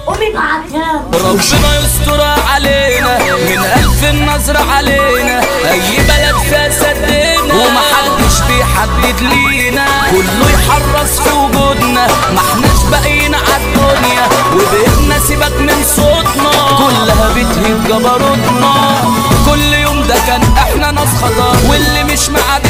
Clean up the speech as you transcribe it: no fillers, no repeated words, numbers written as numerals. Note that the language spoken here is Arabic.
قومي بعتاب. ربنا يستر علينا من ألف النظر علينا، أي بلد فيها سدنا ومحدش بيحدد لينا، كله يحرص في وجودنا محناش باقيين عالدنيا، وبقينا سيبك من صوتنا كلها بتهيب جبروتنا. كل يوم ده كان احنا ناس خطر، واللي مش معانا